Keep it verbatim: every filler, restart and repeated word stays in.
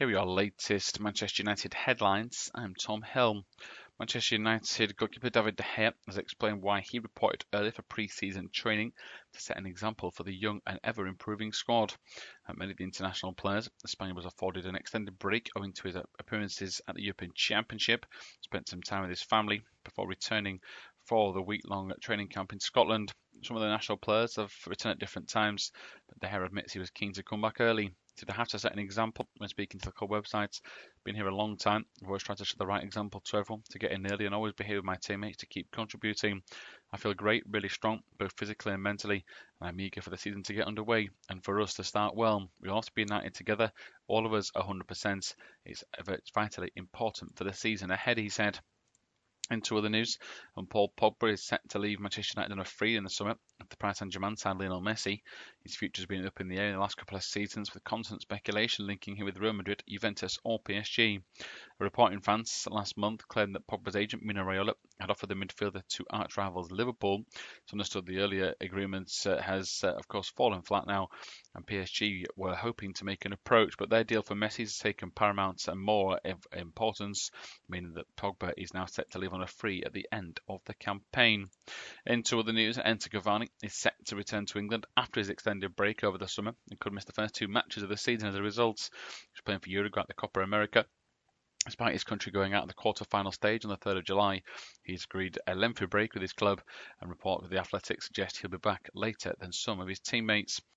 Here are your latest Manchester United headlines. I'm Tom Hill. Manchester United goalkeeper David De Gea has explained why he reported early for pre-season training to set an example for the young and ever-improving squad. Like many of the international players, the Spaniard was afforded an extended break owing to his appearances at the European Championship, spent some time with his family before returning for the week-long training camp in Scotland. Some of the national players have returned at different times, but De Gea admits he was keen to come back early. He said, I have to set an example when speaking to the club websites. Been here a long time. I've always tried to show the right example to everyone, to get in early and always be here with my teammates to keep contributing. I feel great, really strong, both physically and mentally, and I'm eager for the season to get underway and for us to start well. We all have to be united together, all of us one hundred percent. It's vitally important for the season ahead, he said. Into other news, and Paul Pogba is set to leave Manchester United on a free in the summer after Paris Saint-Germain signed Lionel Messi. His future has been up in the air in the last couple of seasons, with constant speculation linking him with Real Madrid, Juventus or P S G. A report in France last month claimed that Pogba's agent Mino Raiola had offered the midfielder to arch rivals Liverpool. It's understood the earlier agreement uh, has, uh, of course, fallen flat now, and P S G were hoping to make an approach, but their deal for Messi has taken paramount and more importance, meaning that Pogba is now set to leave on a free at the end of the campaign. Into other news, Enter Cavani is set to return to England after his extended break over the summer and could miss the first two matches of the season as a result. He's playing for Uruguay at the Copa America. Despite his country going out of the quarter-final stage on the third of July, he's agreed a lengthy break with his club, and reports with the Athletic suggest he'll be back later than some of his teammates.